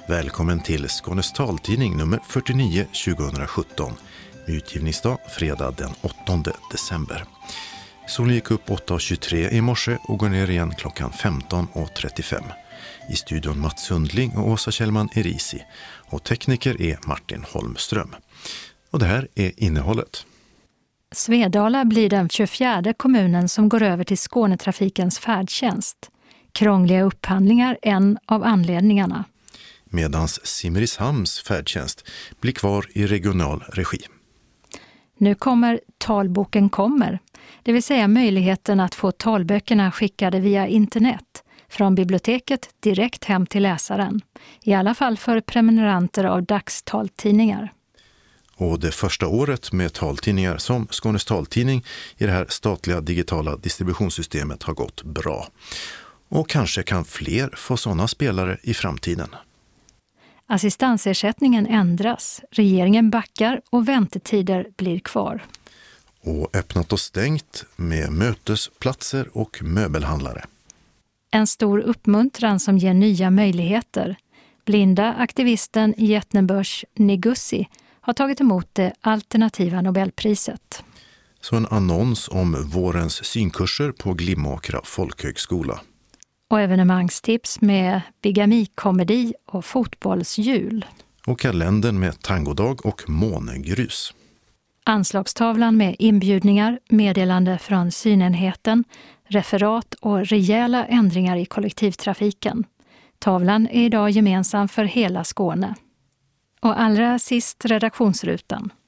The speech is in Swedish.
Välkommen till Skånes taltidning nummer 49 2017 med utgivningsdag fredag den 8 december. Solen gick upp 8.23 i morse och går ner igen klockan 15.35. I studion Mats Sundling och Åsa Kjellman Erisi och tekniker är Martin Holmström. Och det här är innehållet. Svedala blir den 24:e kommunen som går över till Skånetrafikens färdtjänst. Krångliga upphandlingar en av anledningarna. Medans Simrishamns färdtjänst blir kvar i regional regi. Nu kommer Talboken kommer, det vill säga möjligheten att få talböckerna skickade via internet från biblioteket direkt hem till läsaren. I alla fall för prenumeranter av dagstaltidningar. Och det första året med taltidningar som Skånes taltidning i det här statliga digitala distributionssystemet har gått bra. Och kanske kan fler få sådana spelare i framtiden. Assistansersättningen ändras, regeringen backar och väntetider blir kvar. Och öppnat och stängt med mötesplatser och möbelhandlare. En stor uppmuntran som ger nya möjligheter. Blinda aktivisten Jätnebörs Negussi har tagit emot det alternativa Nobelpriset. Så en annons om vårens synkurser på Glimåkra folkhögskola. Och evenemangstips med bigamikomedi och fotbollsjul. Och kalendern med tangodag och månegrus. Anslagstavlan med inbjudningar, meddelande från synenheten, referat och rejäla ändringar i kollektivtrafiken. Tavlan är idag gemensam för hela Skåne. Och allra sist redaktionsrutan.